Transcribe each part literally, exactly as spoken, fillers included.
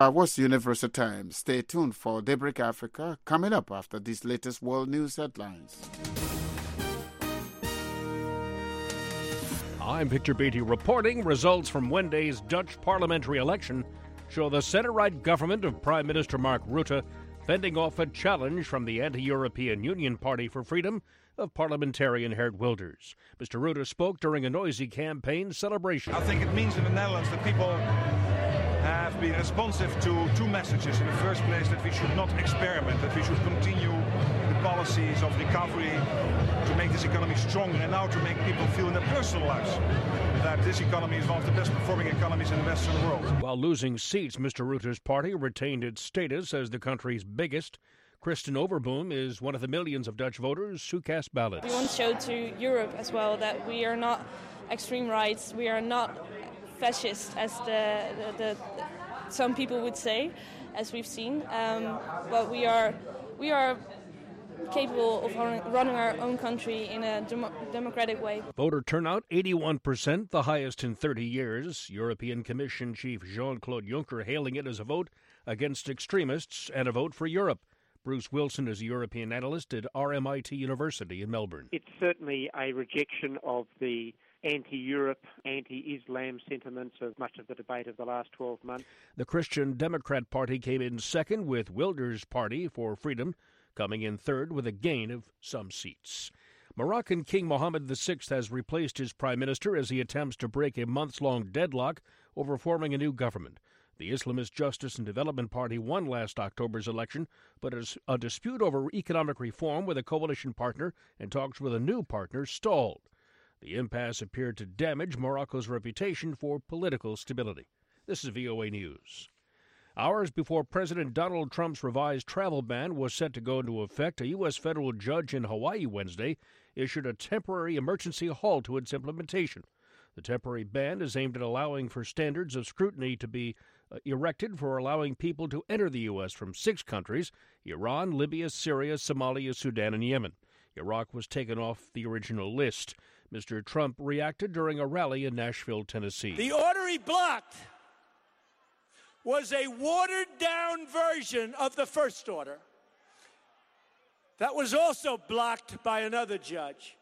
Uh, what's Universal Time? Stay tuned for Daybreak Africa coming up after these latest world news headlines. I'm Victor Beatty reporting. Results from Wednesday's Dutch parliamentary election show the centre-right government of Prime Minister Mark Rutte fending off a challenge from the anti-European Union Party for Freedom of parliamentarian Geert Wilders. Mister Rutte spoke during a noisy campaign celebration. I think it means in the Netherlands that people have been responsive to two messages. In the first place, that we should not experiment, that we should continue the policies of recovery to make this economy stronger, and now to make people feel in their personal lives that this economy is one of the best performing economies in the Western world. While losing seats, Mister Rutte's party retained its status as the country's biggest. Kristen Overboom is one of the millions of Dutch voters who cast ballots. We want to show to Europe as well that we are not extreme rights, we are not fascist, as the, the, the some people would say, as we've seen. Um, but we are we are capable of running our own country in a dem- democratic way. Voter turnout eighty-one percent, the highest in thirty years. European Commission Chief Jean-Claude Juncker hailing it as a vote against extremists and a vote for Europe. Bruce Wilson is a European analyst at R M I T University in Melbourne. It's certainly a rejection of the anti-Europe, anti-Islam sentiments of much of the debate of the last twelve months. The Christian Democrat Party came in second, with Wilders' Party for Freedom coming in third with a gain of some seats. Moroccan King Mohammed the Sixth has replaced his prime minister as he attempts to break a months-long deadlock over forming a new government. The Islamist Justice and Development Party won last October's election, but as a dispute over economic reform with a coalition partner and talks with a new partner stalled. The impasse appeared to damage Morocco's reputation for political stability. This is V O A News. Hours before President Donald Trump's revised travel ban was set to go into effect, a U S federal judge in Hawaii Wednesday issued a temporary emergency halt to its implementation. The temporary ban is aimed at allowing for standards of scrutiny to be uh, erected for allowing people to enter the U S from six countries: Iran, Libya, Syria, Somalia, Sudan, and Yemen. Iraq was taken off the original list. Mister Trump reacted during a rally in Nashville, Tennessee. The order he blocked was a watered-down version of the first order that was also blocked by another judge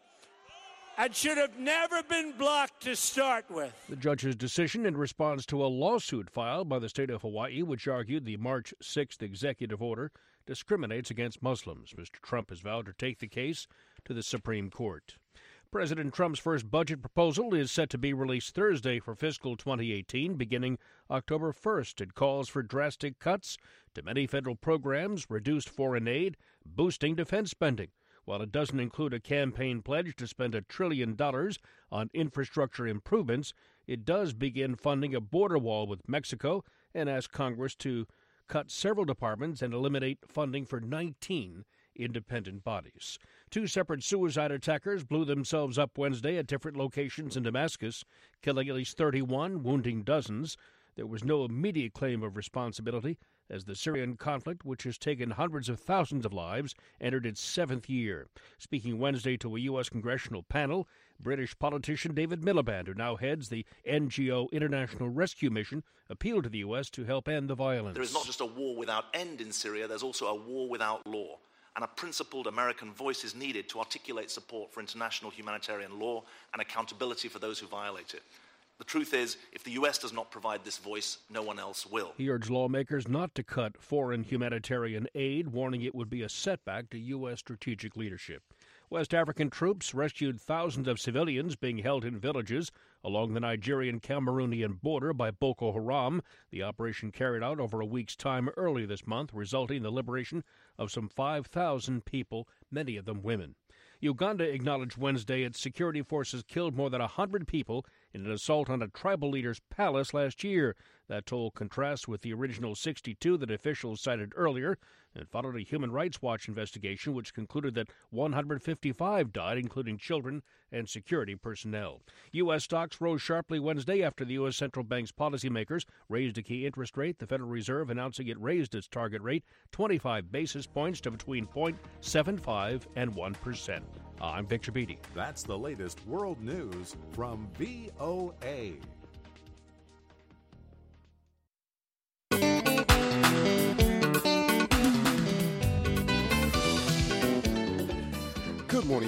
and should have never been blocked to start with. The judge's decision in response to a lawsuit filed by the state of Hawaii, which argued the March sixth executive order discriminates against Muslims. Mister Trump has vowed to take the case to the Supreme Court. President Trump's first budget proposal is set to be released Thursday for fiscal twenty eighteen, beginning October first. It calls for drastic cuts to many federal programs, reduced foreign aid, boosting defense spending. While it doesn't include a campaign pledge to spend a trillion dollars on infrastructure improvements, it does begin funding a border wall with Mexico and ask Congress to cut several departments and eliminate funding for nineteen independent bodies. Two separate suicide attackers blew themselves up Wednesday at different locations in Damascus, killing at least thirty-one, wounding dozens. There was no immediate claim of responsibility as the Syrian conflict, which has taken hundreds of thousands of lives, entered its seventh year. Speaking Wednesday to a U S congressional panel, British politician David Miliband, who now heads the N G O International Rescue Mission, appealed to the U S to help end the violence. There is not just a war without end in Syria, there's also a war without law. And a principled American voice is needed to articulate support for international humanitarian law and accountability for those who violate it. The truth is, if the U S does not provide this voice, no one else will. He urged lawmakers not to cut foreign humanitarian aid, warning it would be a setback to U S strategic leadership. West African troops rescued thousands of civilians being held in villages along the Nigerian-Cameroonian border by Boko Haram. The operation carried out over a week's time early this month, resulting in the liberation of some five thousand people, many of them women. Uganda acknowledged Wednesday its security forces killed more than one hundred people in an assault on a tribal leader's palace last year. That toll contrasts with the original sixty-two that officials cited earlier and followed a Human Rights Watch investigation which concluded that one hundred fifty-five died, including children and security personnel. U S stocks rose sharply Wednesday after the U S central bank's policymakers raised a key interest rate, the Federal Reserve announcing it raised its target rate twenty-five basis points to between zero point seven five and one percent. I'm Victor Beatty. That's the latest world news from V O A.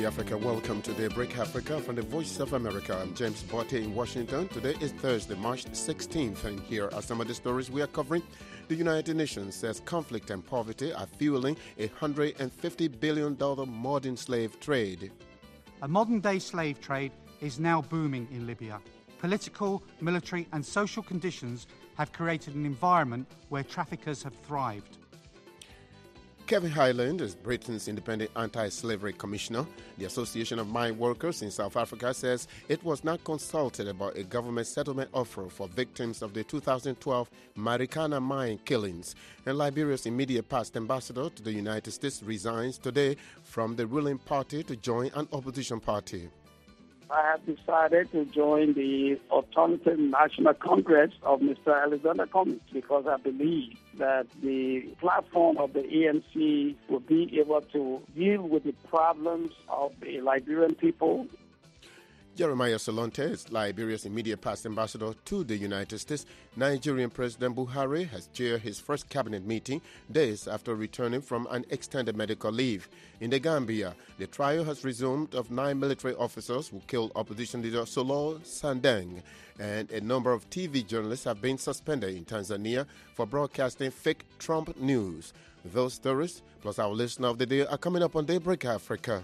Day Africa. Welcome to Daybreak Africa from the Voice of America. I'm James Botte in Washington. Today is Thursday, March sixteenth, and here are some of the stories we are covering. The United Nations says conflict and poverty are fueling a one hundred fifty billion dollars modern slave trade. A modern-day slave trade is now booming in Libya. Political, military and social conditions have created an environment where traffickers have thrived. Kevin Highland is Britain's independent anti-slavery commissioner. The Association of Mine Workers in South Africa says it was not consulted about a government settlement offer for victims of the two thousand twelve Marikana mine killings. And Liberia's immediate past ambassador to the United States resigns today from the ruling party to join an opposition party. I have decided to join the Alternative National Congress of Mister Alexander Cummings because I believe that the platform of the A N C will be able to deal with the problems of the Liberian people. Jeremiah Solonte is Liberia's immediate past ambassador to the United States. Nigerian President Buhari has chaired his first cabinet meeting days after returning from an extended medical leave. In the Gambia, the trial has resumed of nine military officers who killed opposition leader Solo Sandeng, and a number of T V journalists have been suspended in Tanzania for broadcasting fake Trump news. Those stories, plus our listener of the day, are coming up on Daybreak Africa.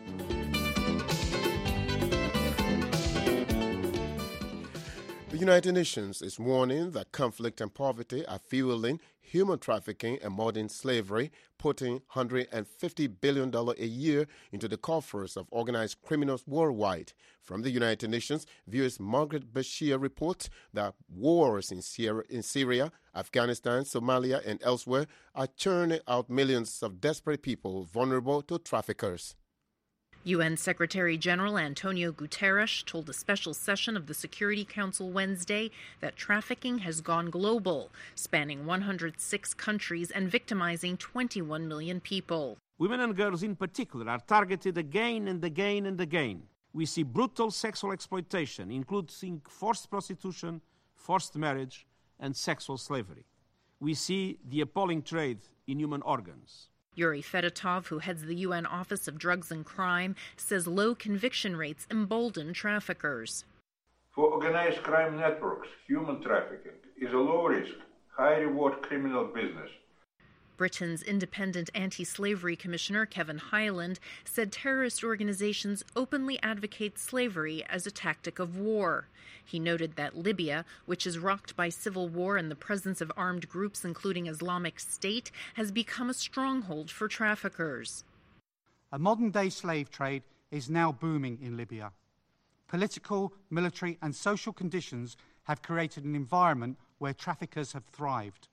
The United Nations is warning that conflict and poverty are fueling human trafficking and modern slavery, putting one hundred fifty billion dollars a year into the coffers of organized criminals worldwide. From the United Nations, viewers Margaret Bashir reports that wars in Syria, in Syria, Afghanistan, Somalia, and elsewhere are churning out millions of desperate people vulnerable to traffickers. U N Secretary General Antonio Guterres told a special session of the Security Council Wednesday that trafficking has gone global, spanning one hundred six countries and victimizing twenty-one million people. Women and girls in particular are targeted again and again and again. We see brutal sexual exploitation, including forced prostitution, forced marriage, and sexual slavery. We see the appalling trade in human organs. Yuri Fedotov, who heads the U N Office of Drugs and Crime, says low conviction rates embolden traffickers. For organized crime networks, human trafficking is a low-risk, high-reward criminal business. Britain's independent anti-slavery commissioner Kevin Highland said terrorist organizations openly advocate slavery as a tactic of war. He noted that Libya, which is rocked by civil war and the presence of armed groups including Islamic State, has become a stronghold for traffickers. A modern-day slave trade is now booming in Libya. Political, military and social conditions have created an environment where traffickers have thrived.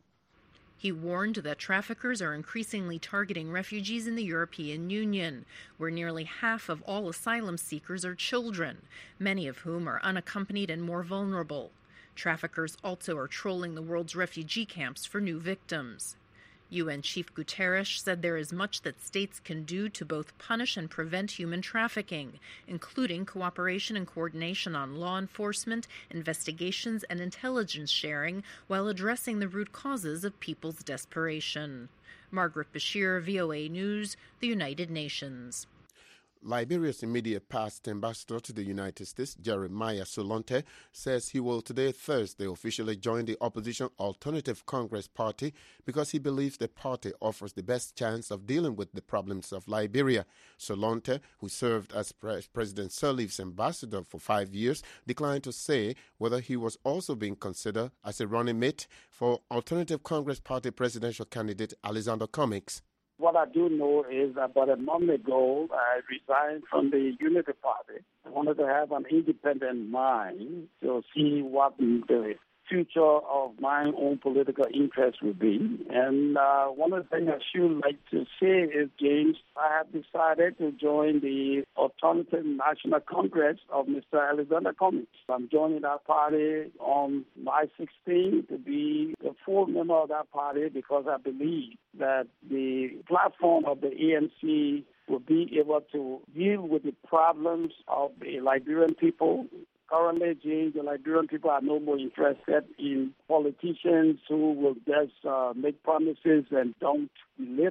He warned that traffickers are increasingly targeting refugees in the European Union, where nearly half of all asylum seekers are children, many of whom are unaccompanied and more vulnerable. Traffickers also are trolling the world's refugee camps for new victims. U N Chief Guterres said there is much that states can do to both punish and prevent human trafficking, including cooperation and coordination on law enforcement, investigations, and intelligence sharing, while addressing the root causes of people's desperation. Margaret Bashir, V O A News, the United Nations. Liberia's immediate past ambassador to the United States, Jeremiah Solonte, says he will today, Thursday, officially join the opposition Alternative Congress Party because he believes the party offers the best chance of dealing with the problems of Liberia. Solonte, who served as Pre- President Sirleaf's ambassador for five years, declined to say whether he was also being considered as a running mate for Alternative Congress Party presidential candidate Alexander Cummings. What I do know is about a month ago, I resigned from the Unity Party. I wanted to have an independent mind to see what the future of my own political interest would be. And uh, one of the things I should like to say is, James, I have decided to join the Alternative National Congress of Mister Alexander Cummings. I'm joining that party on March sixteenth to be a full member of that party because I believe that the platform of the A N C will be able to deal with the problems of the Liberian people. Currently, James, the Liberian people are no more interested in politicians who will just uh, make promises and don't deliver.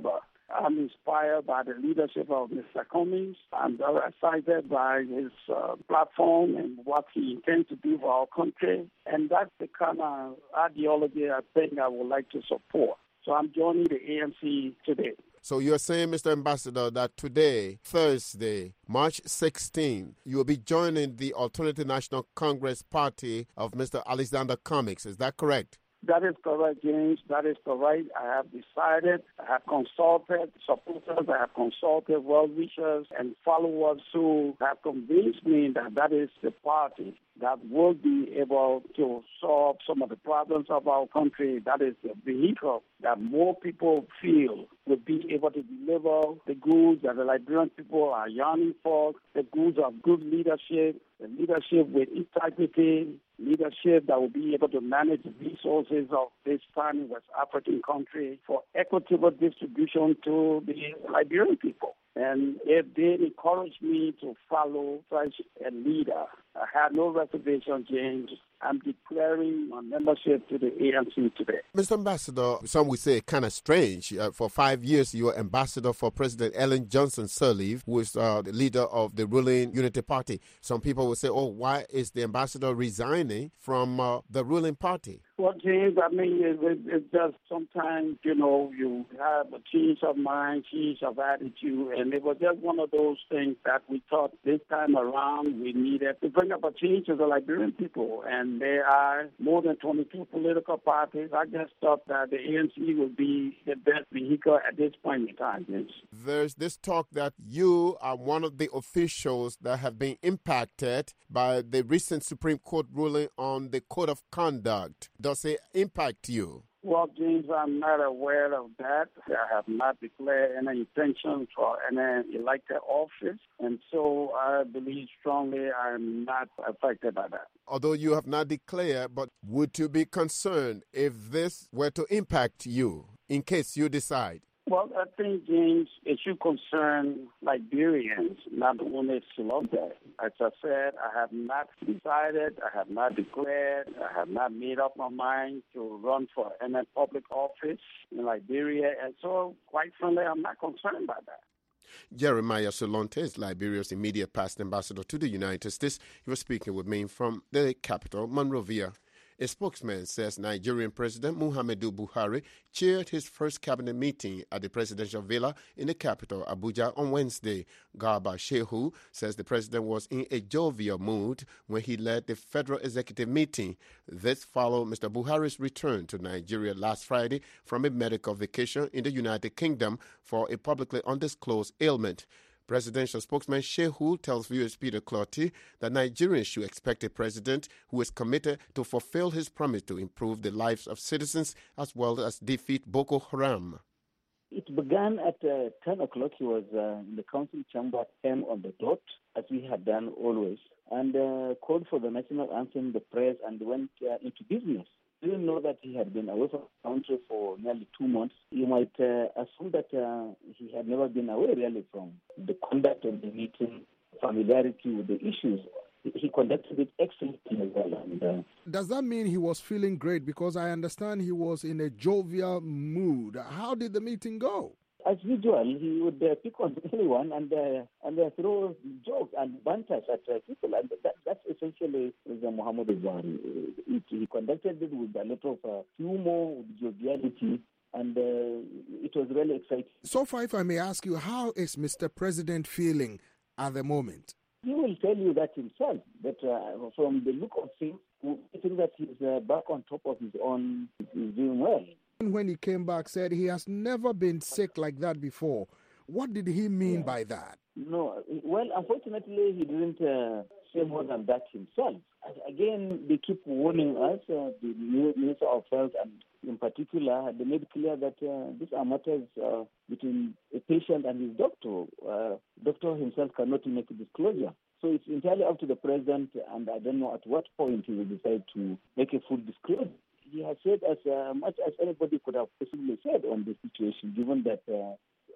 I'm inspired by the leadership of Mister Cummings. I'm very excited by his uh, platform and what he intends to do for our country. And that's the kind of ideology I think I would like to support. So I'm joining the A N C today. So you're saying, Mister Ambassador, that today, Thursday, March sixteenth, you will be joining the Alternative National Congress Party of Mister Alexander Cummings. Is that correct? That is correct, James. That is correct. I have decided, I have consulted supporters, I have consulted well-wishers and followers who have convinced me that that is the party that will be able to solve some of the problems of our country. That is the vehicle that more people feel will be able to deliver the goods that the Liberian people are yearning for, the goods of good leadership, the leadership with integrity, leadership that will be able to manage the resources of this tiny West African country for equitable distribution to the Liberian people. And if they encourage me to follow such a leader, I have no reservation, James. I'm declaring my membership to the A N C today. Mister Ambassador, some would say kind of strange. Uh, for five years, you were ambassador for President Ellen Johnson Sirleaf, who is uh, the leader of the ruling Unity Party. Some people would say, oh, why is the ambassador resigning from uh, the ruling party? Well, James, I mean, it, it, it's just sometimes, you know, you have a change of mind, change of attitude, and it was just one of those things that we thought this time around we needed to bring up a change to the Liberian people. And there are more than twenty-two political parties. I just thought that the A N C would be the best vehicle at this point in time, James. There's this talk that you are one of the officials that have been impacted by the recent Supreme Court ruling on the Code of Conduct. Does it impact you? Well, James, I'm not aware of that. I have not declared any intention for any elected office, and so I believe strongly I'm not affected by that. Although you have not declared, but would you be concerned if this were to impact you in case you decide? Well, I think, James, it should concern Liberians, not only Silombe. As I said, I have not decided, I have not declared, I have not made up my mind to run for any public office in Liberia, and so, quite frankly, I'm not concerned by that. Jeremiah Solonte is Liberia's immediate past ambassador to the United States. He was speaking with me from the capital, Monrovia. A spokesman says Nigerian President Muhammadu Buhari chaired his first cabinet meeting at the presidential villa in the capital, Abuja, on Wednesday. Garba Shehu says the president was in a jovial mood when he led the federal executive meeting. This followed Mister Buhari's return to Nigeria last Friday from a medical vacation in the United Kingdom for a publicly undisclosed ailment. Presidential spokesman Shehu tells viewers Peter Clotty that Nigerians should expect a president who is committed to fulfill his promise to improve the lives of citizens as well as defeat Boko Haram. It began at uh, ten o'clock. He was uh, in the council chamber at ten on the dot, as we had done always, and uh, called for the national anthem, the prayers, and went uh, into business. Didn't know that he had been away from the country for nearly two months. You might uh, assume that uh, he had never been away really from the conduct of the meeting, familiarity with the issues. He conducted it excellently as well. And, uh, Does that mean he was feeling great? Because I understand he was in a jovial mood. How did the meeting go? As usual, he would uh, pick on anyone and uh, and uh, throw jokes and banters at uh, people. And that, that's essentially the Muhammadu Buhari. He, he conducted it with a lot of uh, humor, with joviality, and uh, it was really exciting. So far, if I may ask you, how is Mister President feeling at the moment? He will tell you that himself, that uh, from the look of things, I think that he's uh, back on top of his own, he's doing well. When he came back, said he has never been sick like that before. What did he mean yeah. by that? No, well, unfortunately, he didn't uh, say more than that himself. Again, they keep warning us, uh, the Minister of Health, and in particular, they made clear that uh, these are matters uh, between a patient and his doctor. Uh, doctor himself cannot make a disclosure. So it's entirely up to the president, and I don't know at what point he will decide to make a full disclosure. He has said as uh, much as anybody could have possibly said on this situation, given that uh,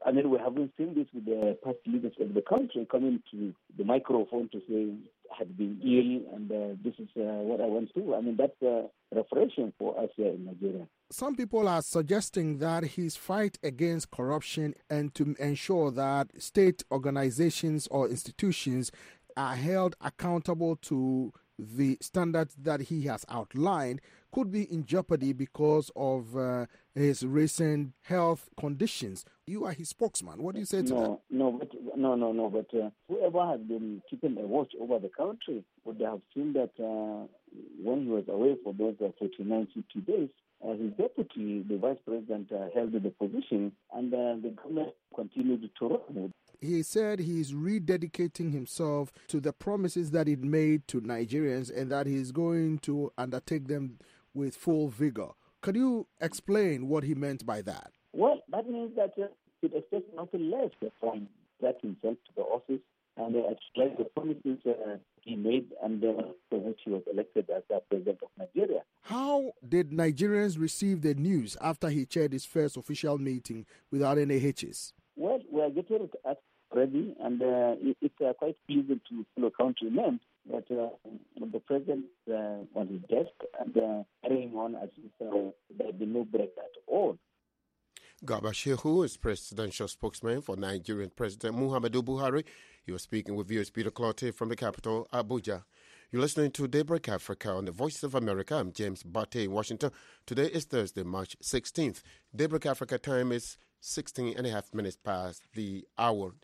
I mean, we haven't seen this with the past leaders of the country coming to the microphone to say, I had been ill and uh, this is uh, what I went through. I mean, that's uh, refreshing for us here in Nigeria. Some people are suggesting that his fight against corruption and to ensure that state organizations or institutions are held accountable to the standards that he has outlined could be in jeopardy because of uh, his recent health conditions. You are his spokesman. What do you say to no, that? No, but no, no, no. But uh, whoever has been keeping a watch over the country would have seen that uh, when he was away for those uh, forty-nine, fifty days, uh, his deputy, the vice president, uh, held the position, and uh, the government continued to run. He said he's rededicating himself to the promises that he made to Nigerians and that he's going to undertake them with full vigor. Could you explain what he meant by that? Well, that means that uh, he expects nothing less from that himself to the office and uh, explain the promises uh, he made and uh, for which he was elected as the president of Nigeria. How did Nigerians receive the news after he chaired his first official meeting without any hitches? Well, we are getting it ready, and uh, it, it's uh, quite easy to fellow countrymen that uh, the president uh, on his desk and uh, carrying on as if uh, there be no break at all. Garba Shehu is presidential spokesman for Nigerian President Muhammadu Buhari. He was speaking with viewers Peter Clottey from the capital, Abuja. You're listening to Daybreak Africa on the Voice of America. I'm James Bate in Washington. Today is Thursday, March sixteenth. Daybreak Africa time is sixteen and a half minutes past the hour.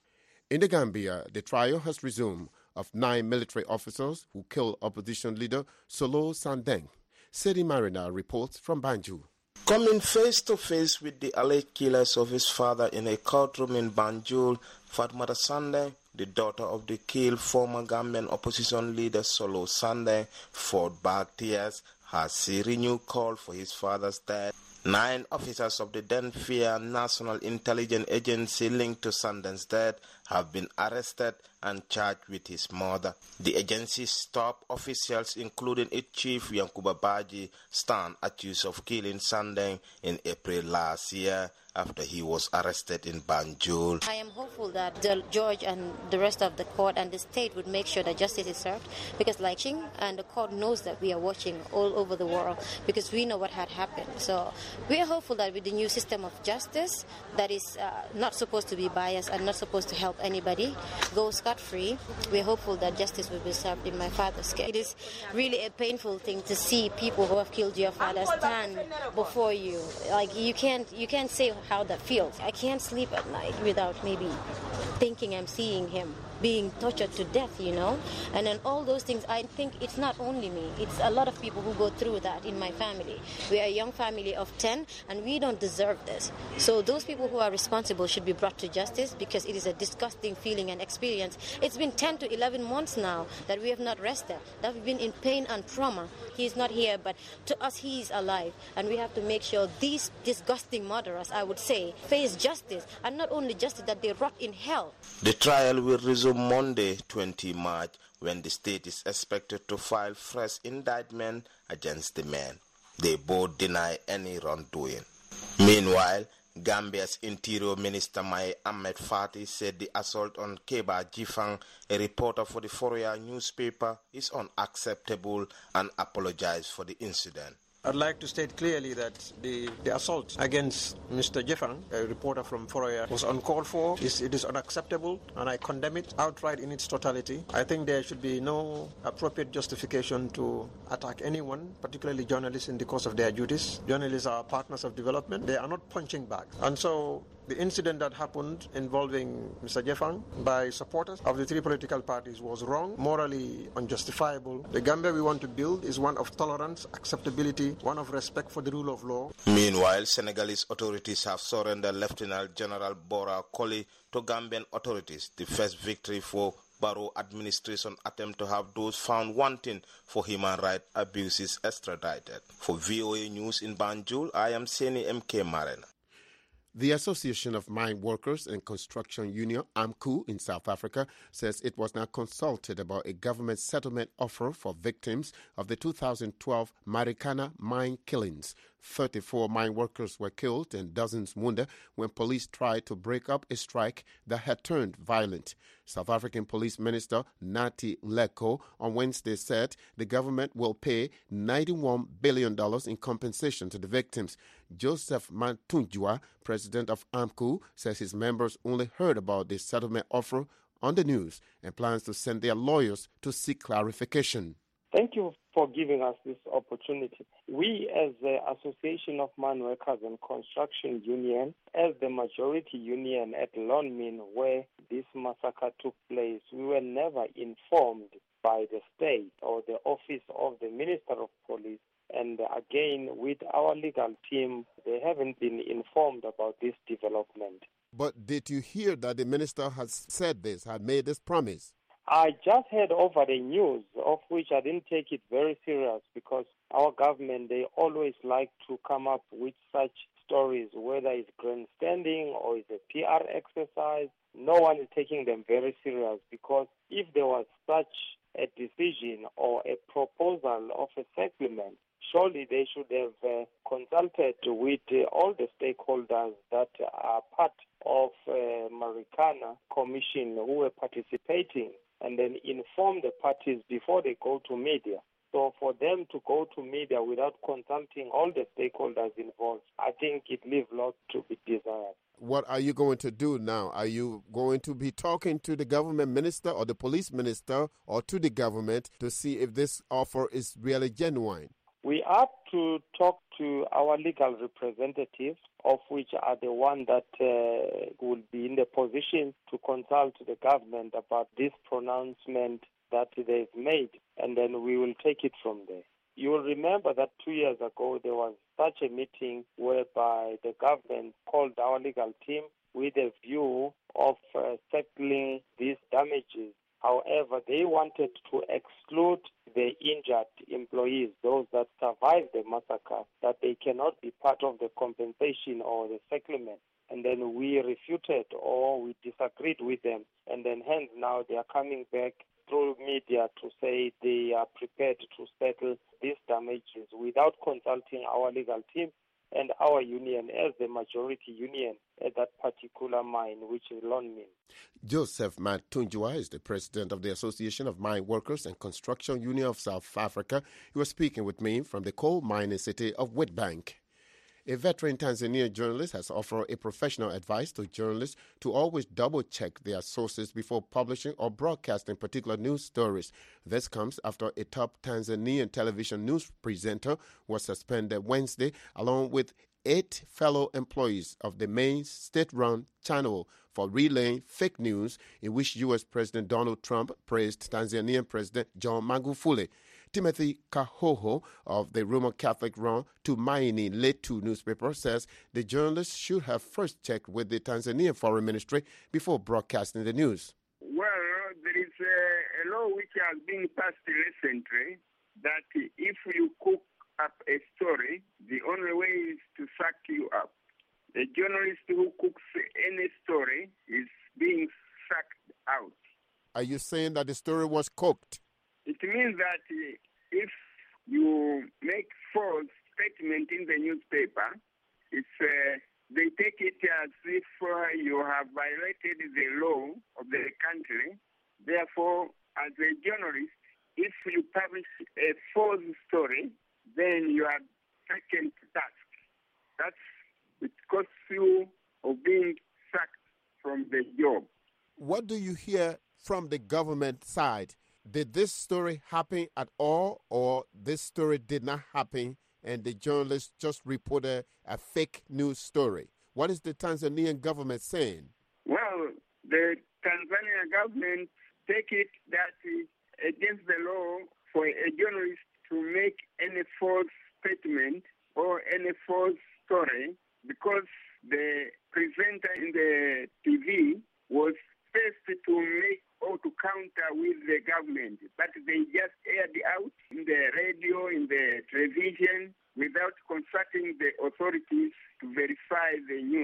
In the Gambia, the trial has resumed of nine military officers who killed opposition leader Solo Sandeng. Sedi Marina reports from Banjul. Coming face to face with the alleged killers of his father in a courtroom in Banjul, Fatmata Sandeng, the daughter of the killed former Gambian opposition leader Solo Sandeng, fought back tears as he renewed call for his father's death. Nine officers of the then feared National Intelligence Agency linked to Sandeng's death have been arrested and charged with his murder. The agency's top officials, including its chief Yankuba Baji, stand accused of killing Sandeng in April last year after he was arrested in Banjul. I am hopeful that the judge and the rest of the court and the state would make sure that justice is served, because like Ching and the court knows that we are watching all over the world because we know what had happened. So we are hopeful that with the new system of justice that is uh, not supposed to be biased and not supposed to help anybody go scot-free, we are hopeful that justice will be served in my father's case. It is really a painful thing to see people who have killed your father stand before you. Like you can't, you can't say how that feels. I can't sleep at night without maybe thinking I'm seeing him being tortured to death, you know. And then all those things, I think it's not only me, it's a lot of people who go through that in my family. We are a young family of ten and we don't deserve this. So those people who are responsible should be brought to justice, because it is a disgusting feeling and experience. It's been ten to eleven months now that we have not rested, that we've been in pain and trauma. He is not here, but to us he is alive, and we have to make sure these disgusting murderers, I would say, face justice, and not only justice, that they rot in hell. The trial will resume Monday, the twentieth of March, when the state is expected to file fresh indictment against the men. They both deny any wrongdoing. Meanwhile, Gambia's Interior Minister Mai Ahmed Fati said the assault on Keba Jifang, a reporter for the Foroyaa newspaper, is unacceptable and apologized for the incident. I'd like to state clearly that the, the assault against Mister Jeffang, a reporter from Foroyaa, was uncalled for. It's, it is unacceptable, and I condemn it outright in its totality. I think there should be no appropriate justification to attack anyone, particularly journalists, in the course of their duties. Journalists are partners of development. They are not punching bags. And so the incident that happened involving Mister Jeffang by supporters of the three political parties was wrong, morally unjustifiable. The Gambia we want to build is one of tolerance, acceptability, one of respect for the rule of law. Meanwhile, Senegalese authorities have surrendered Lieutenant General Bora Koli to Gambian authorities, the first victory for Barrow administration attempt to have those found wanting for human rights abuses extradited. For V O A News in Banjul, I am Seni M K Marena. The Association of Mine Workers and Construction Union, AMCU, in South Africa, says it was not consulted about a government settlement offer for victims of the two thousand twelve Marikana mine killings. thirty-four mine workers were killed and dozens wounded when police tried to break up a strike that had turned violent. South African Police Minister Nathi Nhleko on Wednesday said the government will pay ninety-one billion dollars in compensation to the victims. Joseph Mathunjwa, president of AMCU, says his members only heard about the settlement offer on the news and plans to send their lawyers to seek clarification. Thank you for giving us this opportunity. We, as the Association of Mine Workers and Construction Union, as the majority union at Lonmin, where this massacre took place, we were never informed by the state or the office of the Minister of Police. And again, with our legal team, they haven't been informed about this development. But did you hear that the minister has said this, had made this promise? I just heard over the news, of which I didn't take it very serious because our government, they always like to come up with such stories, whether it's grandstanding or it's a P R exercise. No one is taking them very serious because if there was such a decision or a proposal of a settlement, surely they should have uh, consulted with uh, all the stakeholders that are part of uh, Marikana Commission who were participating, and then inform the parties before they go to media. So for them to go to media without consulting all the stakeholders involved, I think it leaves lots to be desired. What are you going to do now? Are you going to be talking to the government minister or the police minister or to the government to see if this offer is really genuine? We are to talk to our legal representatives, of which are the ones that uh, will be in the position to consult the government about this pronouncement that they've made, and then we will take it from there. You will remember that two years ago there was such a meeting whereby the government called our legal team with a view of uh, settling these damages. However, they wanted to exclude the injured employees, those that survived the massacre, that they cannot be part of the compensation or the settlement. And then we refuted or we disagreed with them. And then hence now they are coming back through media to say they are prepared to settle these damages without consulting our legal team and our union as the majority union at that particular mine, which is Lonmin. Joseph Mathunjwa is the president of the Association of Mine Workers and Construction Union of South Africa. He was speaking with me from the coal mining city of Witbank. A veteran Tanzanian journalist has offered a professional advice to journalists to always double-check their sources before publishing or broadcasting particular news stories. This comes after a top Tanzanian television news presenter was suspended Wednesday, along with eight fellow employees of the main state-run channel for relaying fake news in which U S President Donald Trump praised Tanzanian President John Magufuli. Timothy Kahoho of the Roman Catholic-run Tumaini Letu newspaper says the journalists should have first checked with the Tanzanian Foreign Ministry before broadcasting the news. Well, there is a, a law which has been passed recently that if you cook up a story, the only way is to suck you up. A journalist who cooks any story is being sucked out. Are you saying that the story was cooked? It means that if you make false statement in the newspaper, it's uh, they take it as if uh, you have violated the law of the country. Therefore, as a journalist, if you publish a false story, then you are taken to task. That's it costs you of being sacked from the job. What do you hear from the government side? Did this story happen at all, or this story did not happen and the journalist just reported a fake news story? What is the Tanzanian government saying? Well, the Tanzanian government take it that it's against the law for a journalist to make any false statement or any false story because the presenter in the T V was first to make or to counter with the government, but they just aired out in the radio, in the television, without consulting the authorities to verify the news.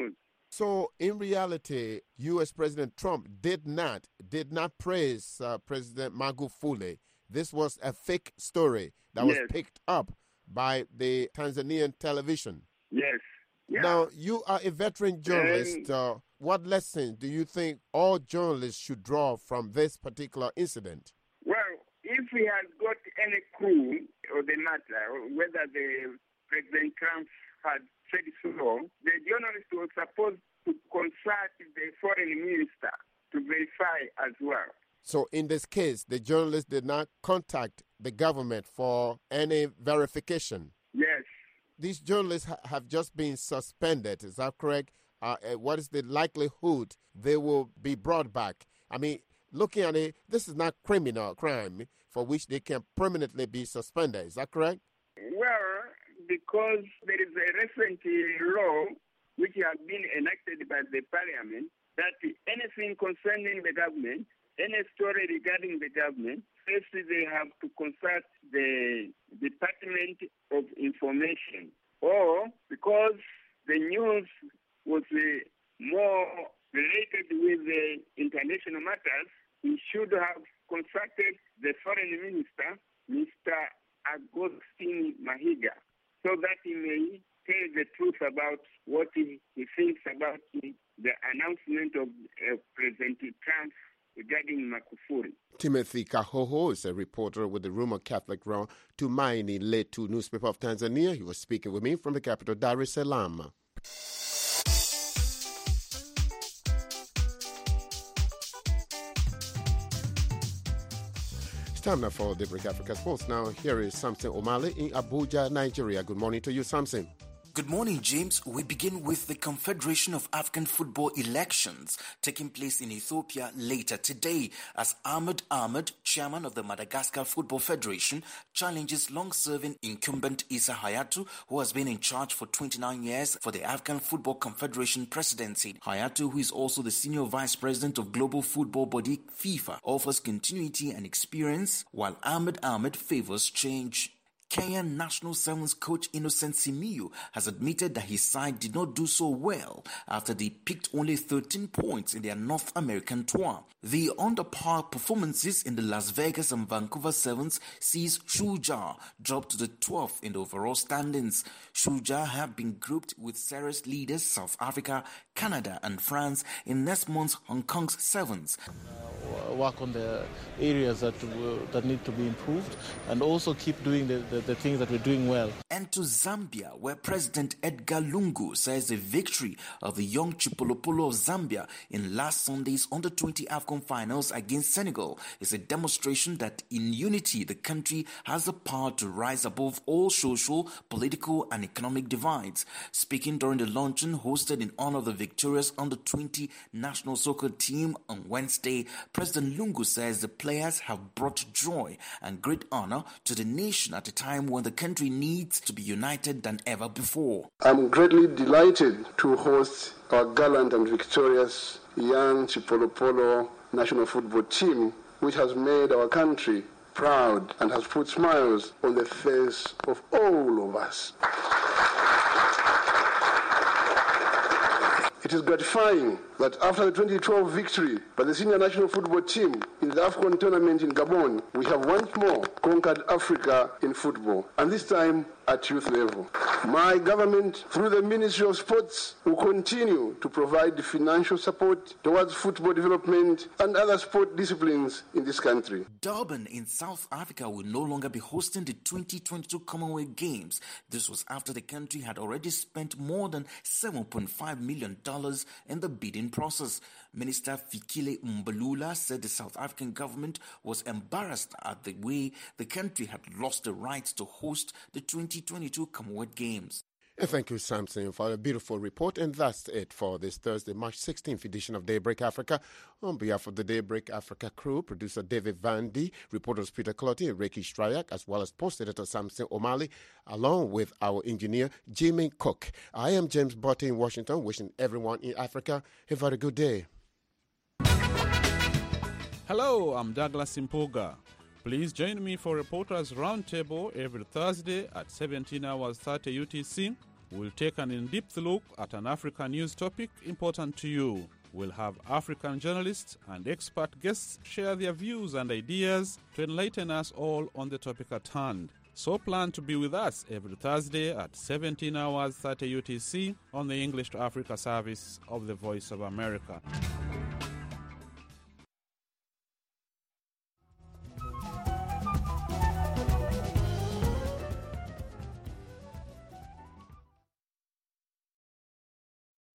So, in reality, U S President Trump did not did not praise uh, President Magufuli. This was a fake story that Yes. was picked up by the Tanzanian television. Yes. Yeah. Now, you are a veteran journalist. Uh, what lessons do you think all journalists should draw from this particular incident? Well, if he has got any clue of the matter, whether the President Trump had said so, the journalist was supposed to consult the foreign minister to verify as well. So in this case, the journalist did not contact the government for any verification. Yes. These journalists ha- have just been suspended. Is that correct? Uh, uh, what is the likelihood they will be brought back? I mean, looking at it, this is not criminal crime for which they can permanently be suspended. Is that correct? Well, because there is a recent uh, law which has been enacted by the parliament that anything concerning the government, any story regarding the government, first they have to consult the Department of Information. Or because the news was uh, more related with the international matters, he should have consulted the foreign minister, Mister Agustin Mahiga, so that he may tell the truth about what he, he thinks about the, the announcement of uh, President Trump regarding Magufuli. Timothy Kahoho is a reporter with the Rumor Catholic Round to Tumaini Letu newspaper of Tanzania. He was speaking with me from the capital, Dar es Salaam. It's time now for Daybreak Africa Sports. Now, here is Samson Omale in Abuja, Nigeria. Good morning to you, Samson. Good morning, James. We begin with the Confederation of African Football elections taking place in Ethiopia later today as Ahmed Ahmed, chairman of the Madagascar Football Federation, challenges long-serving incumbent Issa Hayatou, who has been in charge for twenty-nine years for the African Football Confederation presidency. Hayatou, who is also the senior vice president of global football body FIFA, offers continuity and experience, while Ahmed Ahmed favors change. Kenyan national sevens coach Innocent Simiyu has admitted that his side did not do so well after they picked only thirteen points in their North American tour. The under-par performances in the Las Vegas and Vancouver Sevens sees Shujaa drop to the twelfth in the overall standings. Shujaa have been grouped with series leaders South Africa, Canada and France in next month's Hong Kong's Sevens. Uh, work on the areas that uh, that need to be improved and also keep doing the, the, the things that we're doing well. And to Zambia, where President Edgar Lungu says the victory of the young Chipolopolo of Zambia in last Sunday's under twenty AFCON finals against Senegal is a demonstration that in unity the country has the power to rise above all social, political and economic divides. Speaking during the luncheon hosted in honor of the victorious under twenty national soccer team on Wednesday, President Lungu says the players have brought joy and great honor to the nation at a time when the country needs to be united than ever before. I'm greatly delighted to host our gallant and victorious young Chipolopolo national football team, which has made our country proud and has put smiles on the face of all of us. It is gratifying that after the twenty twelve victory by the senior national football team in the AFCON tournament in Gabon, we have once more conquered Africa in football, and this time at youth level. My government, through the Ministry of Sports, will continue to provide financial support towards football development and other sport disciplines in this country. Durban in South Africa will no longer be hosting the twenty twenty-two Commonwealth Games. This was after the country had already spent more than seven point five million dollars in the bidding process. Minister Fikile Mbalula said the South African government was embarrassed at the way the country had lost the rights to host the twenty twenty-two Commonwealth Games. And thank you, Samson, for a beautiful report. And that's it for this Thursday, March sixteenth edition of Daybreak Africa. On behalf of the Daybreak Africa crew, producer David Vandy, reporters Peter Clotty and Reiki Strayak, as well as post editor Samson Omale, along with our engineer Jimmy Cook. I am James Botte in Washington, wishing everyone in Africa a very good day. Hello, I'm Douglas Impoga. Please join me for Reporters Roundtable every Thursday at seventeen hours thirty U T C, We'll take an in-depth look at an African news topic important to you. We'll have African journalists and expert guests share their views and ideas to enlighten us all on the topic at hand. So plan to be with us every Thursday at seventeen hours thirty U T C on the English to Africa service of the Voice of America.